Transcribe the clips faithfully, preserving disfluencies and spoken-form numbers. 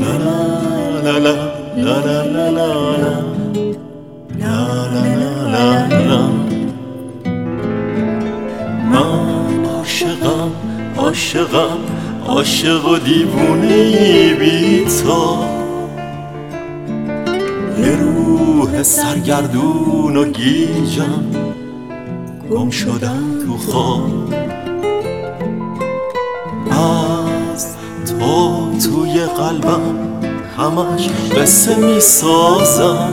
لا لا لا لا لا لا لا لا. من عاشقم عاشقم عاشق و دیوونه بی تو، یه روح سرگردون و گیجم گم شدم تو خواب. از تو توی قلبم همش قصه می سازم،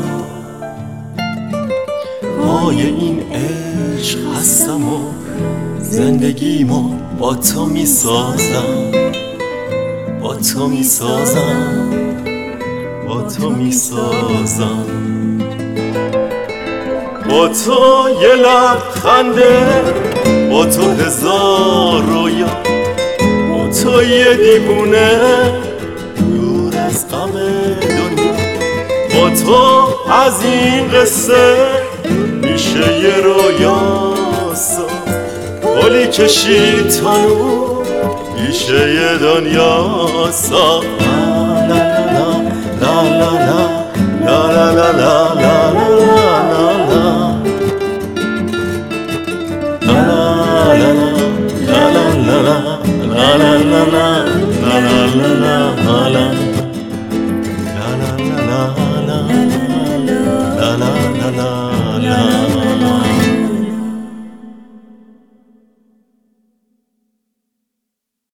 پای این عشق هستم و زندگیمو با تو می سازم، با تو می سازم، با تو می سازم. با تو یه لبخنده، با تو هزار رویا، با تو یه دیوونه دور از غم دنیا. با تو از این قصه میشه یه رویاسا، گلی کشید تا نور میشه یه دنیاسا. لا لا لا لا لا لا لا لا la la la la